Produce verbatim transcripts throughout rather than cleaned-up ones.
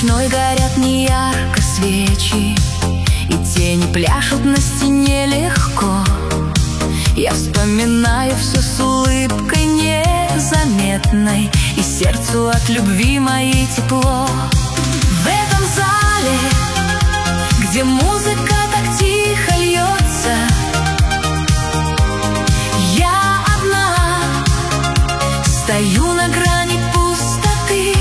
больной горят неярко свечи, и тени пляшут на стене легко. Я вспоминаю все с улыбкой незаметной, и сердцу от любви моей тепло. В этом зале, где музыка так тихо льется, я одна стою на грани пустоты.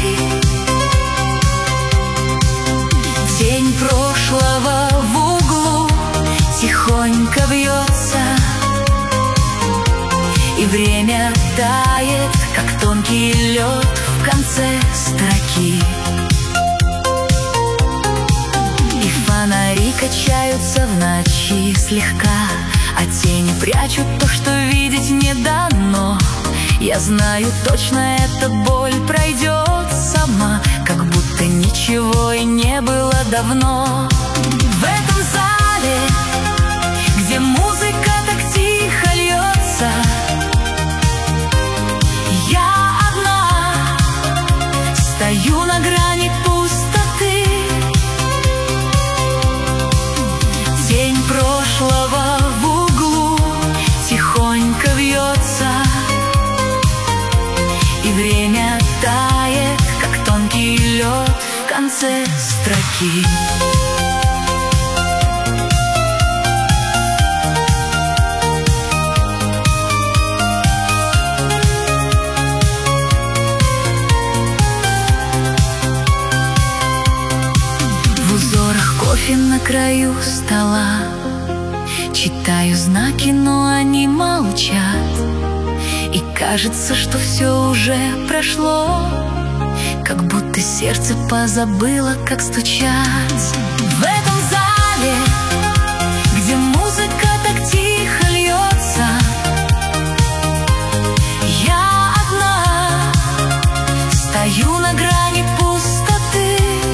Тень прошлого в углу тихонько вьется, и время тает, как тонкий лед в конце строки. И фонари качаются в ночи слегка, а тени прячут то, что видеть не дано. Я знаю точно, эта боль пройдет сама, как будто ничего и не было давно. В этом зале, где музыка так тихо льется, я одна стою на грани пустоты. Тень прошлого в углу тихонько вьется, и время тает, как тонкий лед в конце строки. В узорах кофе на краю стола читаю знаки, но они молчат. И кажется, что все уже прошло, как будто сердце позабыло, как стучать. В этом зале, где музыка так тихо льется, я одна стою на грани пустоты.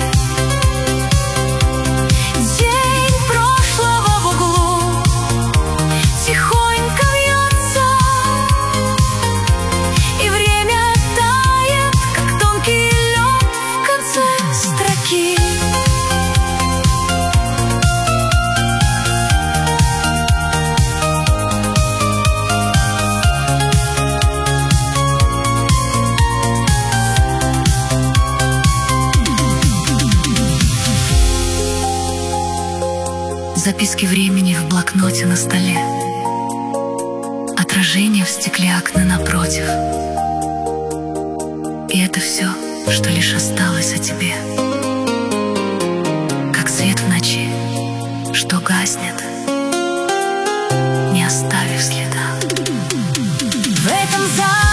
День прошлого в углу тихонько вьется, и время тает, как тонкий лед в конце строки. Записки времени в блокноте на столе, отражение в стекле окна напротив. И это все, что лишь осталось о тебе, как свет в ночи, что гаснет, не оставив следа. В этом зале